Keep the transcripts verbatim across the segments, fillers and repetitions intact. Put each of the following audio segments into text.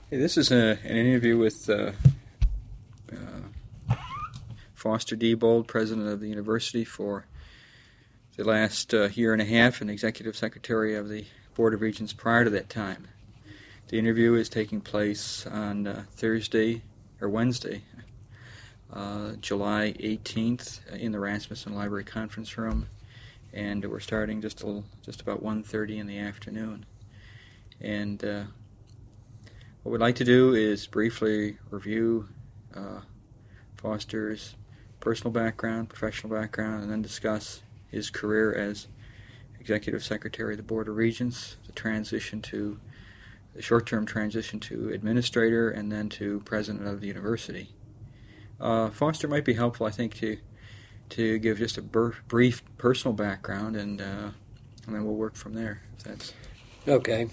Hey, this is a, an interview with uh, uh, Foster Diebold, president of the university for the last uh, year and a half, and executive secretary of the Board of Regents prior to that time. The interview is taking place on uh, Thursday, or Wednesday, uh, July eighteenth, in the Rasmussen Library Conference Room, and we're starting just a little, just about one thirty in the afternoon. And uh, what we'd like to do is briefly review uh, Foster's personal background, professional background, and then discuss his career as Executive Secretary of the Board of Regents, the transition to, the short-term transition to administrator, and then to president of the university. Uh, Foster might be helpful, I think, to to give just a bur- brief personal background, and uh, and then we'll work from there. If that's okay.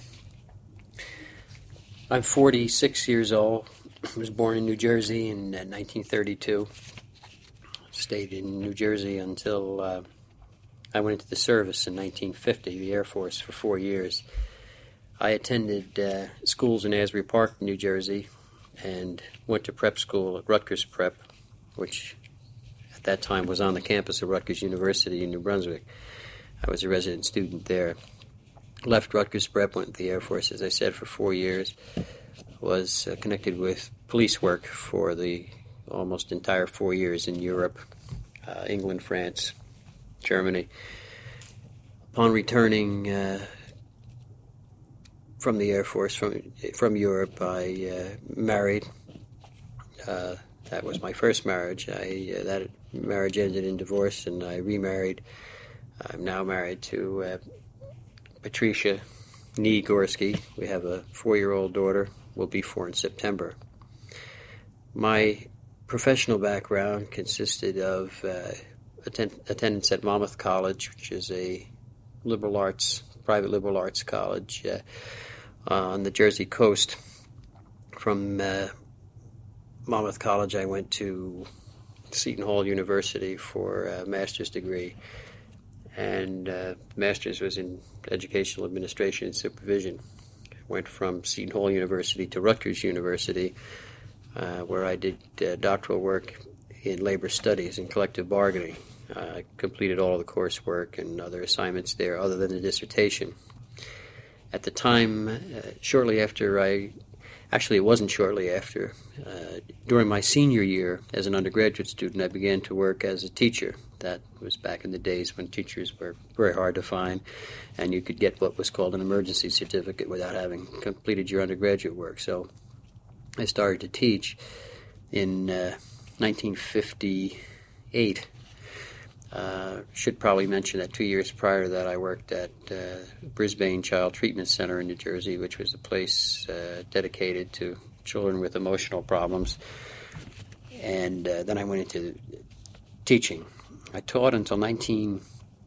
I'm forty-six years old. I was born in New Jersey in uh, nineteen thirty-two. Stayed in New Jersey until uh, I went into the service in nineteen fifty, the Air Force, for four years. I attended uh, schools in Asbury Park, New Jersey, and went to prep school at Rutgers Prep, which at that time was on the campus of Rutgers University in New Brunswick. I was a resident student there. Left Rutgers Prep, went to the Air Force, as I said, for four years. Was uh, connected with police work for the almost entire four years in Europe, uh, England, France, Germany. Upon returning uh, from the Air Force, from from Europe, I uh, married. Uh, that was my first marriage. I uh, that marriage ended in divorce, and I remarried. I'm now married to uh, Patricia Nee Gorski. We have a four-year-old daughter. Will be four in September. My professional background consisted of uh, attend- attendance at Monmouth College, which is a liberal arts, private liberal arts college uh, on the Jersey coast. From uh, Monmouth College, I went to Seton Hall University for a master's degree. And uh, master's was in educational administration and supervision. I went from Seton Hall University to Rutgers University, uh, where I did uh, doctoral work in labor studies and collective bargaining. Uh, I completed all of the coursework and other assignments there other than the dissertation. At the time, uh, shortly after I, actually it wasn't shortly after, uh, during my senior year as an undergraduate student, I began to work as a teacher. That was back in the days when teachers were very hard to find, and you could get what was called an emergency certificate without having completed your undergraduate work. So I started to teach in uh, nineteen fifty-eight. Uh, should probably mention that two years prior to that I worked at uh, Brisbane Child Treatment Center in New Jersey, which was a place uh, dedicated to children with emotional problems. And uh, then I went into teaching. I taught until nineteen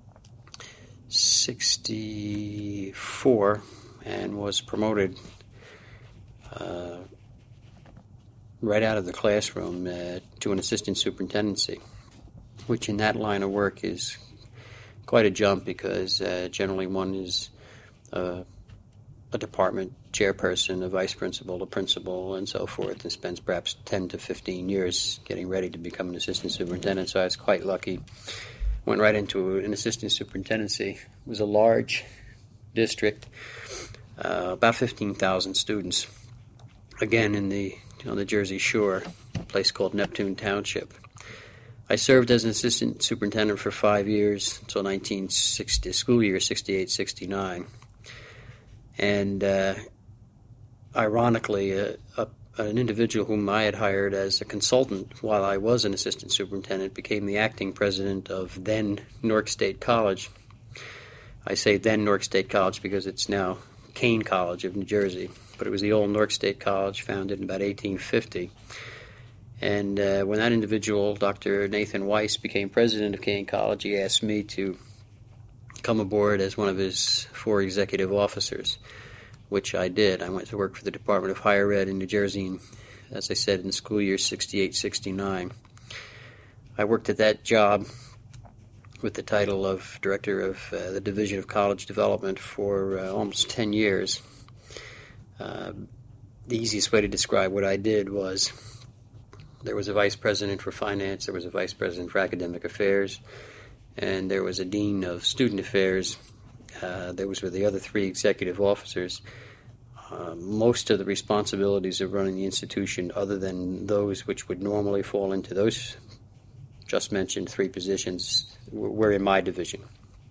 sixty-four and was promoted uh, right out of the classroom uh, to an assistant superintendency, which in that line of work is quite a jump because uh, generally one is uh, a department chairperson, a vice principal, a principal, and so forth, and spends perhaps ten to fifteen years getting ready to become an assistant superintendent. So I was quite lucky. Went right into an assistant superintendency. It was a large district, uh, about fifteen thousand students. Again, in the on the Jersey Shore, a place called Neptune Township. I served as an assistant superintendent for five years until nineteen sixty, school year sixty-eight sixty-nine. And uh, ironically, uh, a, an individual whom I had hired as a consultant while I was an assistant superintendent became the acting president of then Newark State College. I say then Newark State College because it's now Kane College of New Jersey, but it was the old Newark State College, founded in about eighteen fifty. And uh, when that individual, Doctor Nathan Weiss, became president of Kane College, he asked me to come aboard as one of his four executive officers, which I did. I went to work for the Department of Higher Ed in New Jersey, and, as I said, in the school year sixty-eight sixty-nine. I worked at that job with the title of Director of uh, the Division of College Development for uh, almost ten years. Uh, the easiest way to describe what I did was there was a vice president for finance, there was a vice president for academic affairs, and there was a dean of student affairs. Uh, those were the other three executive officers. Uh, most of the responsibilities of running the institution, other than those which would normally fall into those just mentioned three positions, were in my division.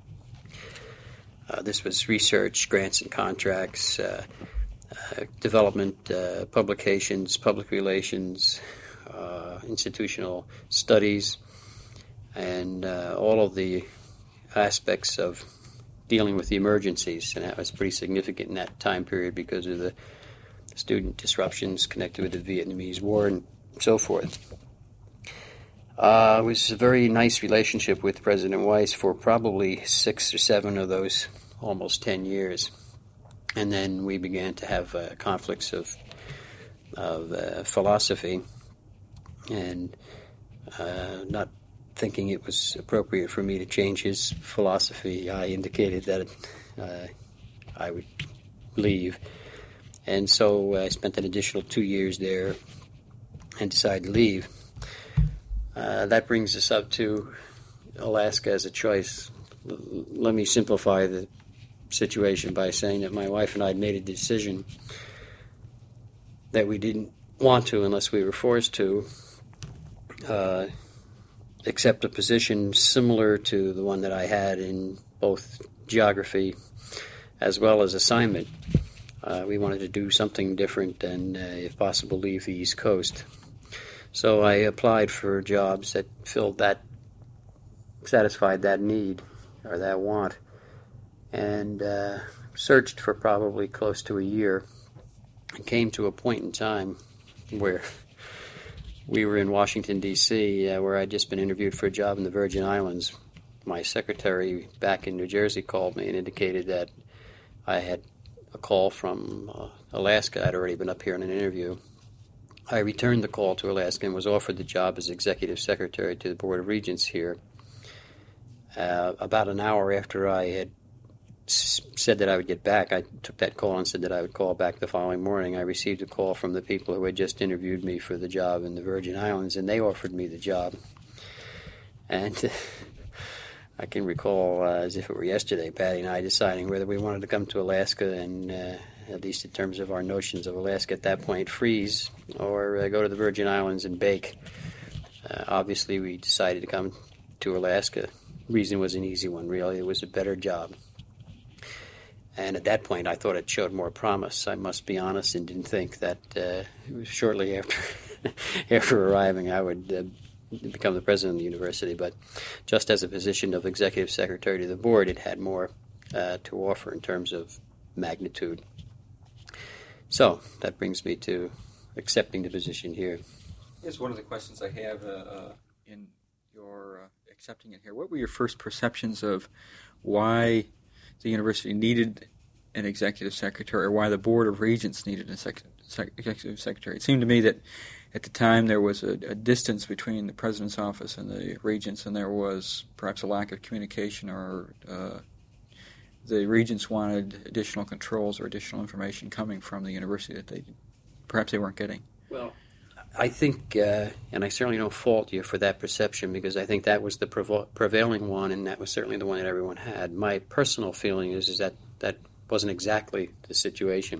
Uh, this was research, grants and contracts, uh, uh, development, uh, publications, public relations, uh, institutional studies, and uh, all of the aspects of dealing with the emergencies. And that was pretty significant in that time period because of the student disruptions connected with the Vietnamese War and so forth. Uh, it was a very nice relationship with President Weiss for probably six or seven of those almost ten years. And then we began to have uh, conflicts of, of uh, philosophy, and uh, not thinking it was appropriate for me to change his philosophy, I indicated that uh, I would leave. And so I spent an additional two years there and decided to leave. Uh, that brings us up to Alaska as a choice. L- let me simplify the situation by saying that my wife and I had made a decision that we didn't want to, unless we were forced to, uh, accept a position similar to the one that I had in both geography as well as assignment. Uh, we wanted to do something different and, uh, if possible, leave the East Coast. So I applied for jobs that filled that, satisfied that need or that want, and uh, searched for probably close to a year and came to a point in time where we were in Washington, D C, uh, where I'd just been interviewed for a job in the Virgin Islands. My secretary back in New Jersey called me and indicated that I had a call from uh, Alaska. I'd already been up here in an interview. I returned the call to Alaska and was offered the job as executive secretary to the Board of Regents here. Uh, about an hour after I had s- said that I would get back, I took that call and said that I would call back the following morning. I received a call from the people who had just interviewed me for the job in the Virgin Islands, and they offered me the job. And I can recall, uh, as if it were yesterday, Patty and I deciding whether we wanted to come to Alaska and, uh, at least in terms of our notions of Alaska at that point, freeze, or uh, go to the Virgin Islands and bake. Uh, obviously, we decided to come to Alaska. Reason was an easy one, really. It was a better job. And at that point, I thought it showed more promise. I must be honest and didn't think that uh, shortly after after arriving I would uh, become the president of the university. But just as a position of executive secretary to the board, it had more uh, to offer in terms of magnitude. So that brings me to accepting the position here. Here's one of the questions I have uh, uh, in your uh, accepting it here. What were your first perceptions of why the university needed an executive secretary, or why the Board of Regents needed a sec- sec- executive secretary? It seemed to me that at the time there was a, a distance between the president's office and the regents, and there was perhaps a lack of communication, or uh, the regents wanted additional controls or additional information coming from the university that they perhaps they weren't getting. Well, I think, uh, and I certainly don't fault you for that perception, because I think that was the prevo- prevailing one, and that was certainly the one that everyone had. My personal feeling is, is that that wasn't exactly the situation.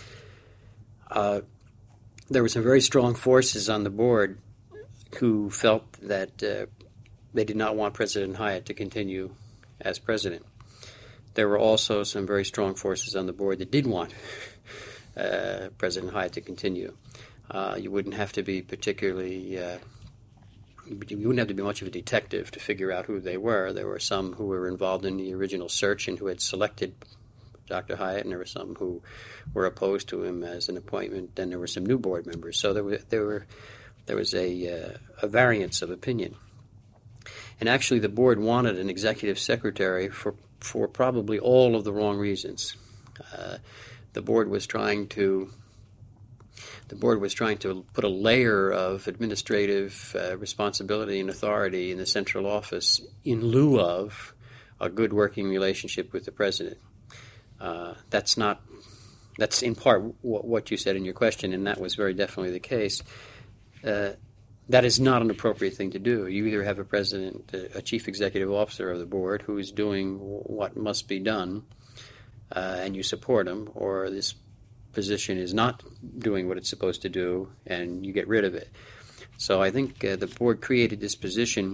Uh, there were some very strong forces on the board who felt that uh, they did not want President Hyatt to continue as president. There were also some very strong forces on the board that did want uh, President Hyatt to continue. Uh, you wouldn't have to be particularly, uh, you wouldn't have to be much of a detective to figure out who they were. There were some who were involved in the original search and who had selected Doctor Hyatt, and there were some who were opposed to him as an appointment. Then there were some new board members. So there were there were there was a uh, a variance of opinion. And actually, the board wanted an executive secretary for for probably all of the wrong reasons. Uh, the board was trying to. The board was trying to put a layer of administrative uh, responsibility and authority in the central office in lieu of a good working relationship with the president. Uh, that's not that's in part w- what you said in your question, and that was very definitely the case. Uh, that is not an appropriate thing to do. You either have a president, a chief executive officer of the board, who is doing what must be done, uh, and you support him, or this position is not doing what it's supposed to do, and you get rid of it. So I think uh, the board created this position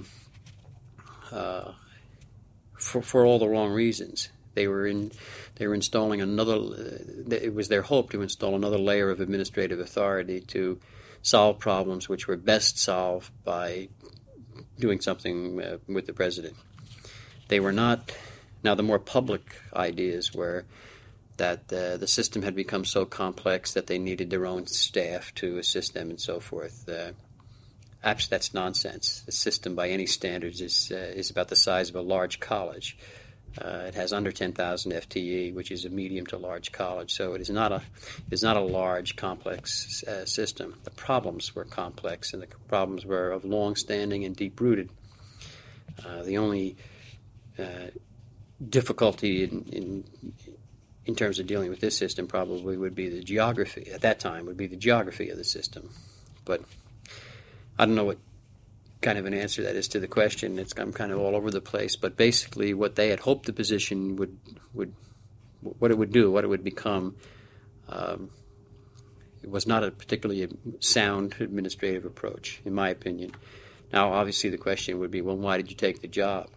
uh, for for all the wrong reasons. They were in they were installing another. Uh, it was their hope to install another layer of administrative authority to solve problems which were best solved by doing something uh, with the president. They were not. Now, the more public ideas were that uh, the system had become so complex that they needed their own staff to assist them and so forth. Uh, perhaps that's nonsense. The system, by any standards, is uh, is about the size of a large college. Uh, it has under ten thousand F T E, which is a medium to large college. So it is not a it is not a large, complex uh, system. The problems were complex, and the problems were of long-standing and deep-rooted. Uh, the only uh, difficulty in, in in terms of dealing with this system probably would be the geography. At that time, would be the geography of the system. But I don't know what kind of an answer that is to the question. It's I'm kind of all over the place. But basically, what they had hoped the position would would what it would do, what it would become, um, it was not a particularly sound administrative approach, in my opinion. Now, obviously, the question would be, well, why did you take the job?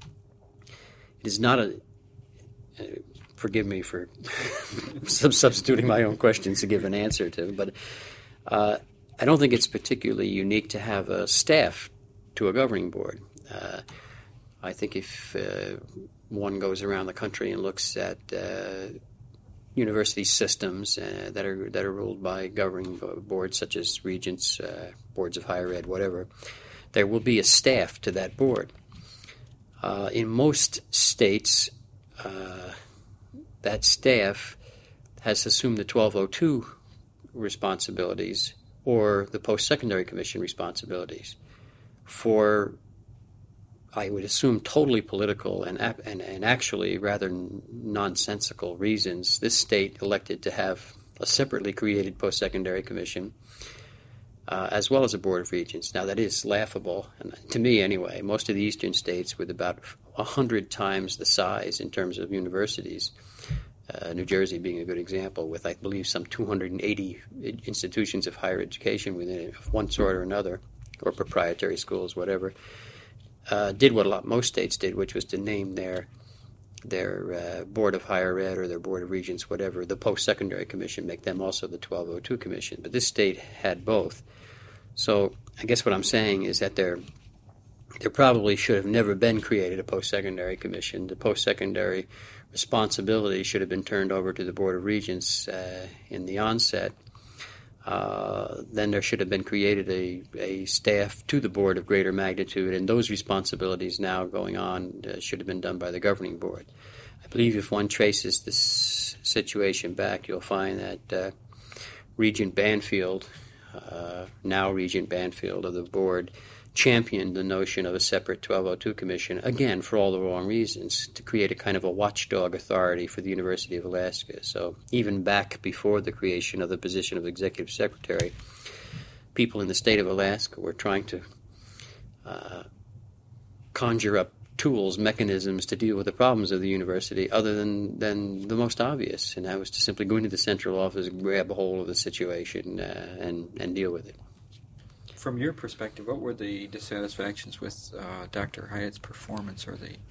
It is not a. Uh, forgive me for substituting my own questions to give an answer to, but uh, I don't think it's particularly unique to have a staff to a governing board. Uh, I think if uh, one goes around the country and looks at uh, university systems uh, that are that are ruled by governing boards, such as regents, uh, boards of higher ed, whatever, there will be a staff to that board. Uh, in most states, uh, that staff has assumed the twelve oh two responsibilities or the post-secondary commission responsibilities for, I would assume, totally political and and, and actually rather nonsensical reasons. This state elected to have a separately created post-secondary commission Uh, as well as a Board of Regents. Now, that is laughable, and to me anyway. Most of the eastern states, with about one hundred times the size in terms of universities, uh, New Jersey being a good example, with, I believe, some two hundred eighty institutions of higher education within it, of one sort or another, or proprietary schools, whatever, uh, did what a lot most states did, which was to name their their uh, Board of Higher Ed or their Board of Regents, whatever, the Post-Secondary Commission, make them also the twelve oh two Commission. But this state had both. So I guess what I'm saying is that there there probably should have never been created a post-secondary commission. The post-secondary responsibility should have been turned over to the Board of Regents uh, in the onset. Uh, then there should have been created a, a staff to the board of greater magnitude, and those responsibilities now going on uh, should have been done by the governing board. I believe if one traces this situation back, you'll find that uh, Regent Banfield, uh, now Regent Banfield of the board, championed the notion of a separate twelve oh two commission, again, for all the wrong reasons, to create a kind of a watchdog authority for the University of Alaska. So even back before the creation of the position of executive secretary, people in the state of Alaska were trying to uh, conjure up tools, mechanisms to deal with the problems of the university other than, than the most obvious, and that was to simply go into the central office, grab a hold of the situation, uh, and, and deal with it. From your perspective, what were the dissatisfactions with uh, Doctor Hyatt's performance, or the?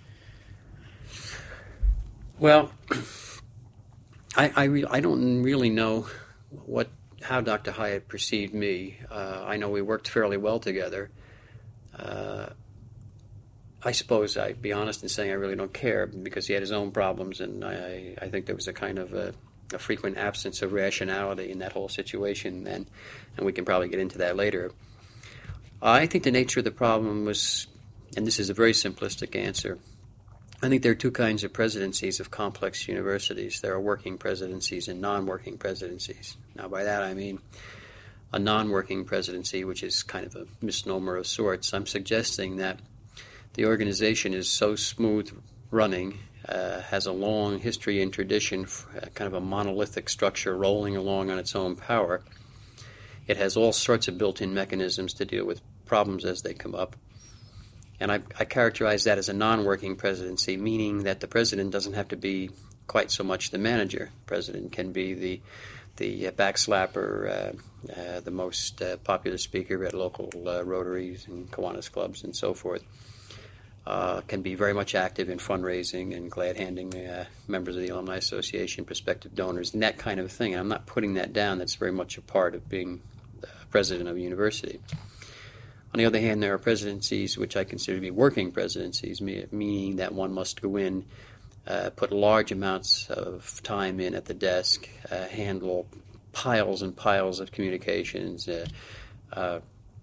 Well, I I, re- I don't really know what how Doctor Hyatt perceived me. Uh, I know we worked fairly well together. Uh, I suppose I'd be honest in saying I really don't care, because he had his own problems, and I I think there was a kind of a, a frequent absence of rationality in that whole situation, and and we can probably get into that later. I think the nature of the problem was, and this is a very simplistic answer, I think there are two kinds of presidencies of complex universities. There are working presidencies and non-working presidencies. Now, by that I mean a non-working presidency, which is kind of a misnomer of sorts. I'm suggesting that the organization is so smooth running uh, has a long history and tradition, uh, kind of a monolithic structure rolling along on its own power. It has all sorts of built-in mechanisms to deal with problems as they come up. And I, I characterize that as a non-working presidency, meaning that the president doesn't have to be quite so much the manager. The president can be the the backslapper, uh, uh, the most uh, popular speaker at local uh, Rotaries and Kiwanis clubs and so forth. Uh, can be very much active in fundraising and glad-handing uh, members of the Alumni Association, prospective donors, and that kind of thing. And I'm not putting that down. That's very much a part of being uh, president of a university. On the other hand, there are presidencies which I consider to be working presidencies, meaning that one must go in, uh, put large amounts of time in at the desk, uh, handle piles and piles of communications, uh, uh,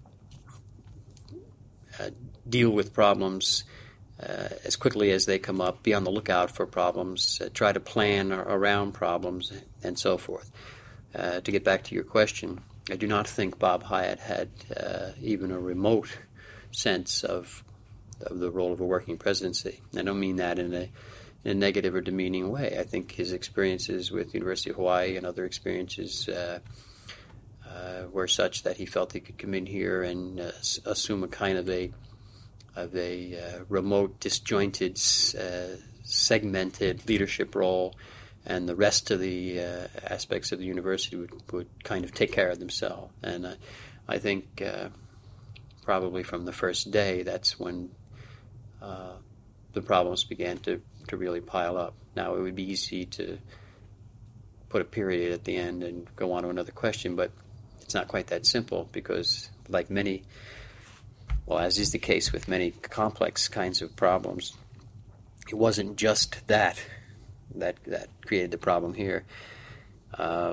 uh, deal with problems uh, as quickly as they come up, be on the lookout for problems, uh, try to plan around problems, and so forth. Uh, to get back to your question, I do not think Bob Hyatt had uh, even a remote sense of of the role of a working presidency. I don't mean that in a, in a negative or demeaning way. I think his experiences with the University of Hawaii and other experiences uh, uh, were such that he felt he could come in here and uh, assume a kind of a of a uh, remote, disjointed, uh, segmented leadership role, and the rest of the uh, aspects of the university would, would kind of take care of themselves. And uh, I think uh, probably from the first day, that's when uh, the problems began to, to really pile up. Now, it would be easy to put a period at the end and go on to another question, but it's not quite that simple because, like many, well, as is the case with many complex kinds of problems, it wasn't just that that that created the problem here. Uh,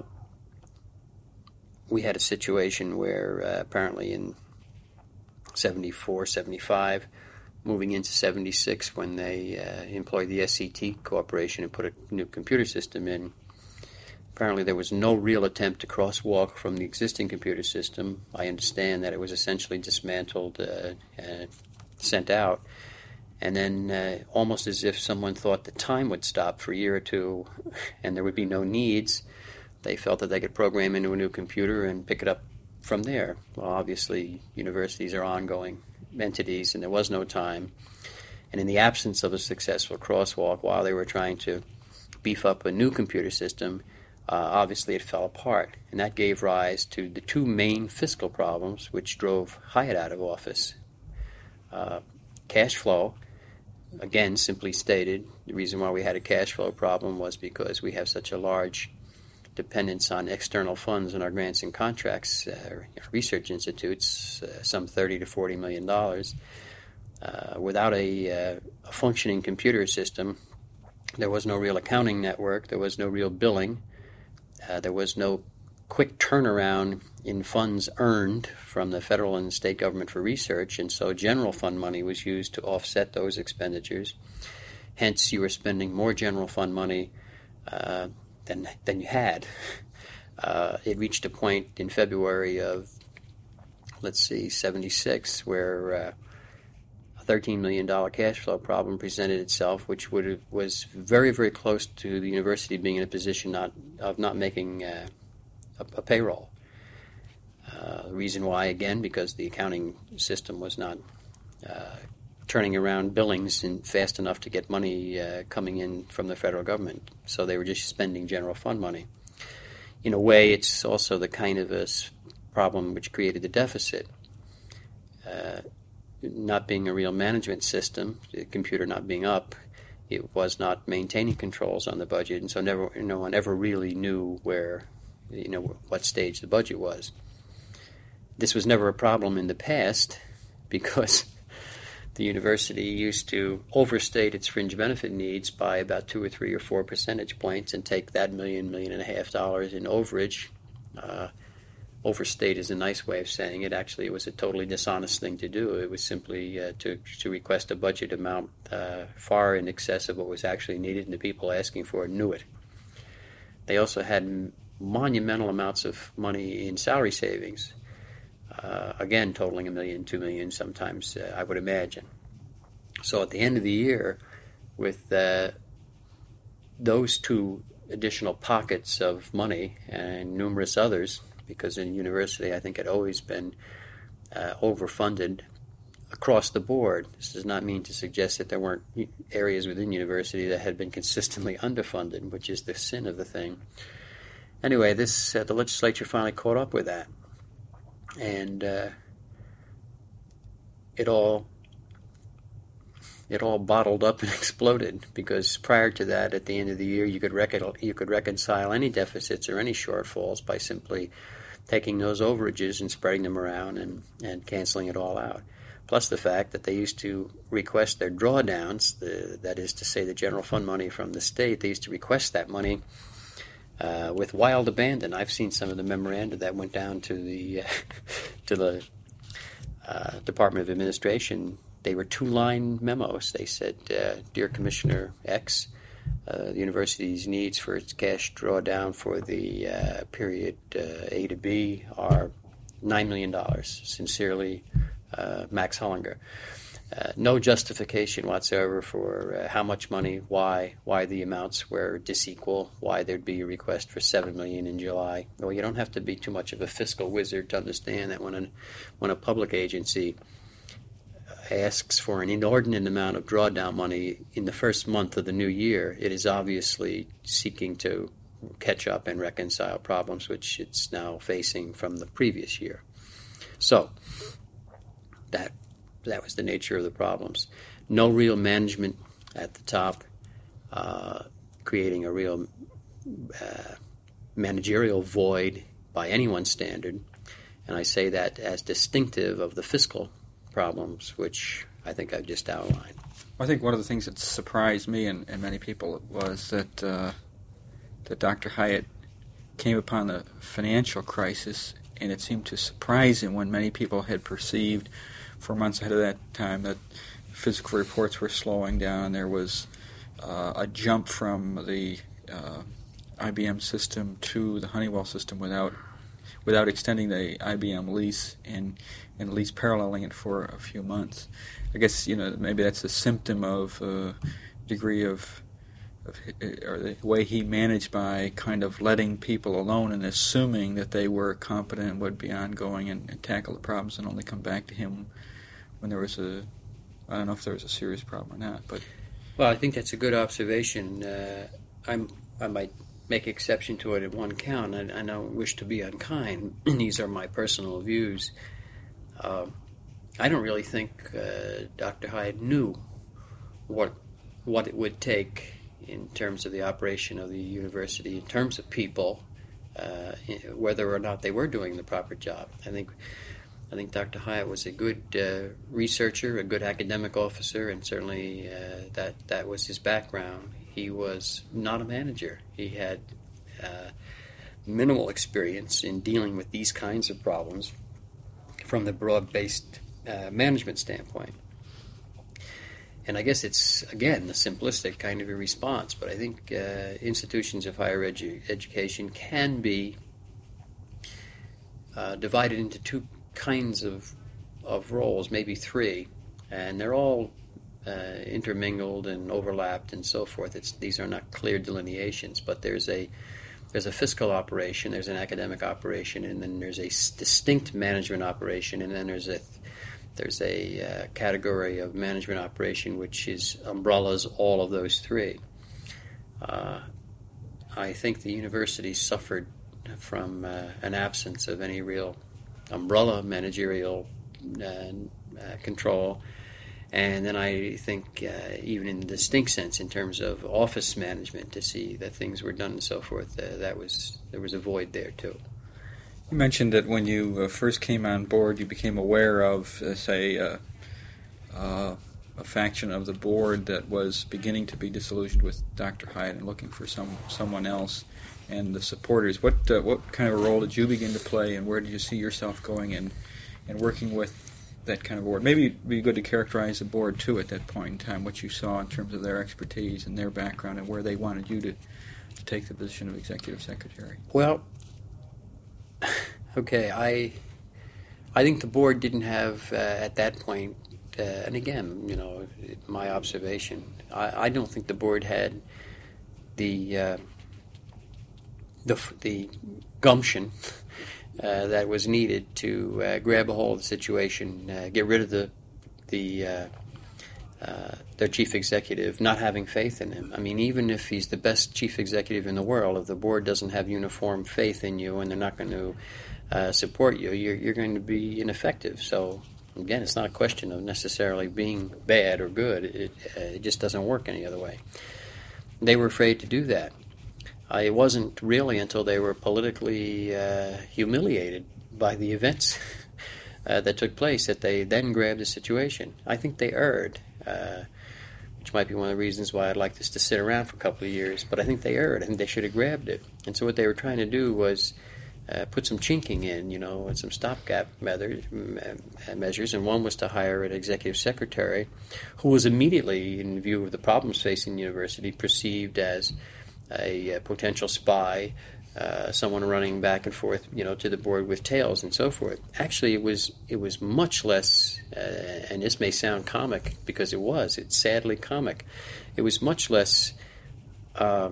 we had a situation where uh, apparently in seventy-four, seventy-five, moving into seventy-six, when they uh, employed the S C T Corporation and put a new computer system in, apparently there was no real attempt to crosswalk from the existing computer system. I understand that it was essentially dismantled, uh, and sent out. And then uh, almost as if someone thought the time would stop for a year or two and there would be no needs, they felt that they could program into a new computer and pick it up from there. Well, obviously, universities are ongoing entities, and there was no time. And in the absence of a successful crosswalk, while they were trying to beef up a new computer system, uh, obviously it fell apart. And that gave rise to the two main fiscal problems which drove Hyatt out of office. Uh, cash flow. Again, simply stated, the reason why we had a cash flow problem was because we have such a large dependence on external funds in our grants and contracts, uh, research institutes, uh, some thirty to forty million dollars. Uh, without a, uh, a functioning computer system, there was no real accounting network, there was no real billing, uh, there was no quick turnaround in funds earned from the federal and state government for research, and so general fund money was used to offset those expenditures. Hence, you were spending more general fund money uh, than than you had. Uh, it reached a point in February of, let's see, seventy-six, where uh, a thirteen million dollars cash flow problem presented itself, which would have, was very, very close to the university being in a position not of not making uh, a, a payroll. Uh, the reason why, again, because the accounting system was not uh, turning around billings in fast enough to get money uh, coming in from the federal government. So they were just spending general fund money. In a way, it's also the kind of a problem which created the deficit. Uh, not being a real management system, the computer not being up, it was not maintaining controls on the budget, and so never, no one ever really knew where, you know, what stage the budget was. This was never a problem in the past because the university used to overstate its fringe benefit needs by about two or three or four percentage points and take that million, million and a half dollars in overage. Uh, overstate is a nice way of saying it. Actually, it was a totally dishonest thing to do. It was simply uh, to, to request a budget amount uh, far in excess of what was actually needed, and the people asking for it knew it. They also had monumental amounts of money in salary savings. Uh, again, totaling a million, two million sometimes, uh, I would imagine. So at the end of the year, with uh, those two additional pockets of money and numerous others, because in university I think it had always been uh, overfunded across the board. This does not mean to suggest that there weren't areas within university that had been consistently underfunded, which is the sin of the thing. Anyway, this uh, the legislature finally caught up with that, and uh, it all it all bottled up and exploded, because prior to that, at the end of the year, you could recon- you could reconcile any deficits or any shortfalls by simply taking those overages and spreading them around and, and canceling it all out. Plus the fact that they used to request their drawdowns, the, that is to say the general fund money from the state, they used to request that money uh, with wild abandon. I've seen some of the memoranda that went down to the, uh, to the uh, Department of Administration. They were two-line memos. They said, uh, Dear Commissioner X, uh, the university's needs for its cash drawdown for the uh, period uh, A to B are nine million dollars. Sincerely, uh, Max Hollinger. Uh, no justification whatsoever for uh, how much money, why, why the amounts were disequal, why there'd be a request for seven million dollars in July. Well, you don't have to be too much of a fiscal wizard to understand that when a, when a public agency asks for an inordinate amount of drawdown money in the first month of the new year, it is obviously seeking to catch up and reconcile problems which it's now facing from the previous year. So that that was the nature of the problems. No real management at the top, uh, creating a real uh, managerial void by anyone's standard, and I say that as distinctive of the fiscal problems, which I think I've just outlined. I think one of the things that surprised me and, and many people was that uh, that Doctor Hyatt came upon the financial crisis, and it seemed to surprise him when many people had perceived for months ahead of that time that physical reports were slowing down. There was uh, a jump from the uh, I B M system to the Honeywell system without without extending the I B M lease and, and at least paralleling it for a few months. I guess, you know, maybe that's a symptom of a degree of, of or the way he managed by kind of letting people alone and assuming that they were competent and would be ongoing and, and tackle the problems and only come back to him when there was a, I don't know if there was a serious problem or not. But well, I think that's a good observation. Uh, I'm I might make exception to it at one count. I, I don't wish to be unkind. These are my personal views. Uh, I don't really think uh, Doctor Hyatt knew what what it would take in terms of the operation of the university, in terms of people, uh, whether or not they were doing the proper job. I think I think Doctor Hyatt was a good uh, researcher, a good academic officer, and certainly uh, that that was his background. He was not a manager. He had uh, minimal experience in dealing with these kinds of problems from the broad-based uh, management standpoint. And I guess it's, again, the simplistic kind of a response, but I think uh, institutions of higher edu- education can be uh, divided into two kinds of, of roles, maybe three, and they're all Uh, intermingled and overlapped and so forth. It's, these are not clear delineations, but there's a there's a fiscal operation, there's an academic operation, and then there's a s- distinct management operation, and then there's a there's a uh, category of management operation which is umbrellas all of those three. Uh, I think the university suffered from uh, an absence of any real umbrella managerial uh, uh, control. And then I think uh, even in the distinct sense, in terms of office management, to see that things were done and so forth, uh, that was there was a void there too. You mentioned that when you uh, first came on board, you became aware of, uh, say, uh, uh, a faction of the board that was beginning to be disillusioned with Doctor Hyatt and looking for some someone else, and the supporters. What uh, what kind of a role did you begin to play, and where did you see yourself going and and working with that kind of board? Maybe it'd be good to characterize the board, too, at that point in time, what you saw in terms of their expertise and their background and where they wanted you to, to take the position of executive secretary. Well, okay, I I think the board didn't have, uh, at that point, uh, and again, you know, my observation, I, I don't think the board had the uh, the the gumption uh, that was needed to uh, grab a hold of the situation, uh, get rid of the the uh, uh, their chief executive, not having faith in him. I mean, even if he's the best chief executive in the world, if the board doesn't have uniform faith in you and they're not going to uh, support you, you're, you're going to be ineffective. So, again, it's not a question of necessarily being bad or good. It, uh, it just doesn't work any other way. They were afraid to do that. Uh, it wasn't really until they were politically uh, humiliated by the events uh, that took place that they then grabbed the situation. I think they erred. Uh, which might be one of the reasons why I'd like this to sit around for a couple of years. But I think they erred. I think they should have grabbed it. And so what they were trying to do was uh, put some chinking in, you know, and some stopgap measures, measures. And one was to hire an executive secretary who was immediately, in view of the problems facing the university, perceived as a, a potential spy, uh, someone running back and forth, you know, to the board with tails and so forth. Actually, it was it was much less, uh, and this may sound comic because it was. It's sadly comic. It was much less. Uh,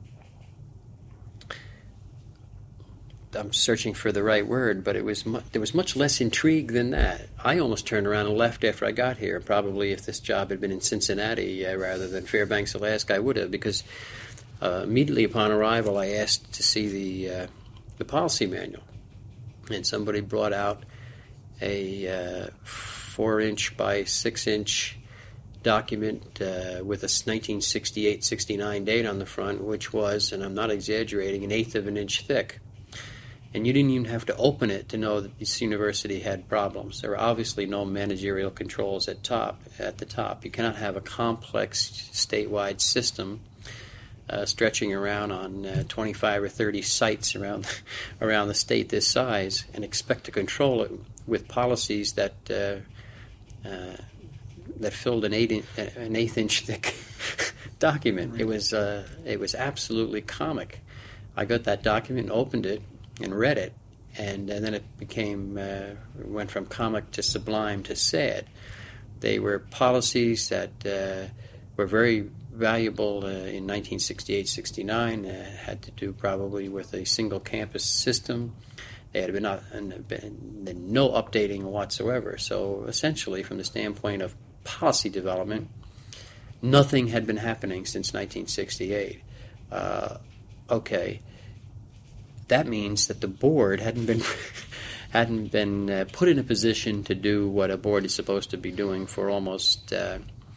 I'm searching for the right word, but it was mu- there was much less intrigue than that. I almost turned around and left after I got here. Probably if this job had been in Cincinnati uh, rather than Fairbanks, Alaska, I would have, because Uh, immediately upon arrival, I asked to see the uh, the policy manual, and somebody brought out a uh, four-inch by six-inch document uh, with a nineteen sixty-eight sixty-nine date on the front, which was, and I'm not exaggerating, an eighth of an inch thick. And you didn't even have to open it to know that this university had problems. There were obviously no managerial controls at top at the top. You cannot have a complex statewide system Uh, stretching around on uh, twenty-five or thirty sites around around the state this size and expect to control it with policies that uh, uh, that filled an eight in, an eighth inch thick document. Right. It was uh, it was absolutely comic. I got that document and opened it and read it, and, and then it became uh, went from comic to sublime to sad. They were policies that uh, were very valuable uh, in nineteen sixty-eight sixty-nine, uh, had to do probably with a single campus system. There had been, not, been, been no updating whatsoever. So essentially, from the standpoint of policy development, nothing had been happening since nineteen sixty-eight. Uh, okay, that means that the board hadn't been hadn't been uh, put in a position to do what a board is supposed to be doing for almost Uh,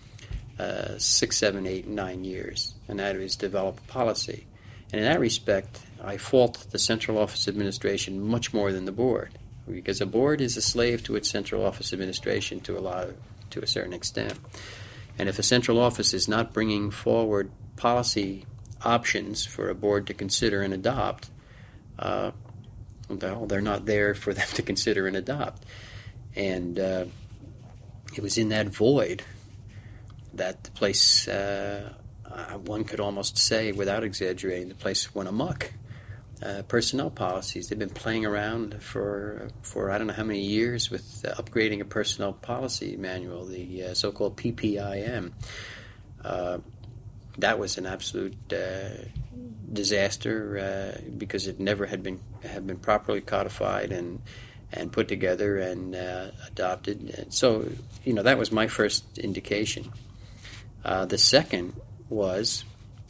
Uh, six, seven, eight, nine years, and that is develop a policy. And in that respect, I fault the central office administration much more than the board, because a board is a slave to its central office administration to a lot, to a certain extent. And if a central office is not bringing forward policy options for a board to consider and adopt, uh, well, they're not there for them to consider and adopt. And uh, it was in that void that the place, uh, one could almost say, without exaggerating, the place went amok. Uh, personnel policies, they've been playing around for, for I don't know how many years with uh, upgrading a personnel policy manual, the uh, so-called P P I M. Uh, that was an absolute uh, disaster uh, because it never had been had been properly codified and and put together and uh, adopted. And so, you know, that was my first indication. Uh, the second was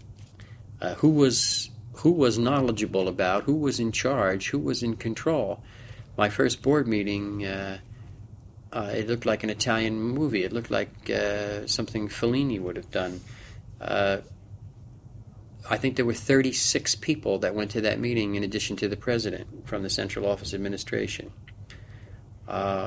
uh, who was who was knowledgeable about, who was in charge, who was in control. My first board meeting, uh, uh, it looked like an Italian movie. It looked like uh, something Fellini would have done. Uh, I think there were thirty-six people that went to that meeting in addition to the president from the central office administration. Uh,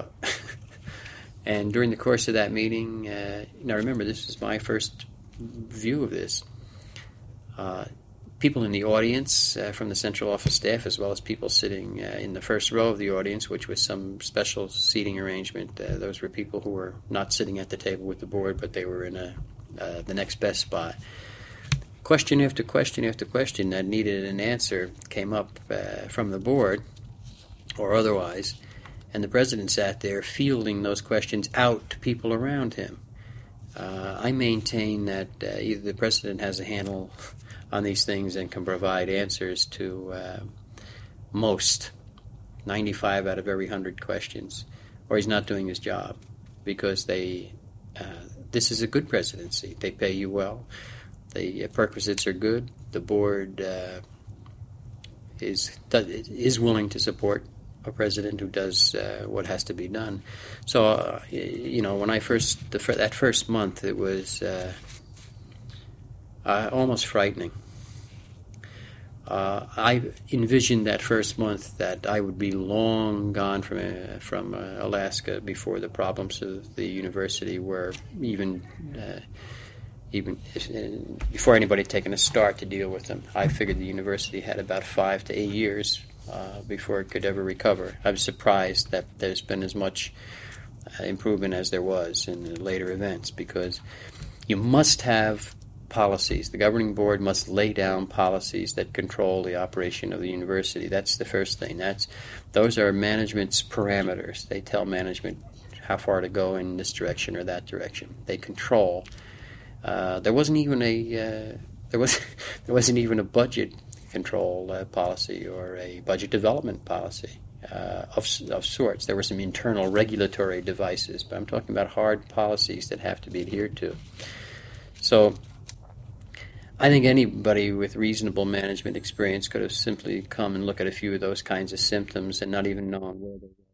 And during the course of that meeting, uh, now remember, this is my first view of this. Uh, people in the audience uh, from the central office staff, as well as people sitting uh, in the first row of the audience, which was some special seating arrangement. Uh, those were people who were not sitting at the table with the board, but they were in a, uh, the next best spot. Question after question after question that needed an answer came up uh, from the board or otherwise. And the president sat there fielding those questions out to people around him. Uh, I maintain that uh, either the president has a handle on these things and can provide answers to uh, most, ninety-five out of every one hundred questions, or he's not doing his job, because they uh, this is a good presidency. They pay you well. The perquisites are good. The board uh, is is willing to support a president who does uh, what has to be done. So, uh, you know, when I first the, that first month, it was uh, uh, almost frightening. Uh, I envisioned that first month that I would be long gone from uh, from uh, Alaska before the problems of the university were even uh, even uh, before anybody had taken a start to deal with them. I figured the university had about five to eight years uh, before it could ever recover. I was surprised that there's been as much uh, improvement as there was in the later events, because you must have policies. The governing board must lay down policies that control the operation of the university. That's the first thing. That's those are management's parameters. They tell management how far to go in this direction or that direction. They control. Uh, there wasn't even a uh, there was there wasn't even a budget control uh, policy or a budget development policy uh, of of sorts. There were some internal regulatory devices, but I'm talking about hard policies that have to be adhered to. So I think anybody with reasonable management experience could have simply come and look at a few of those kinds of symptoms and not even known where they were.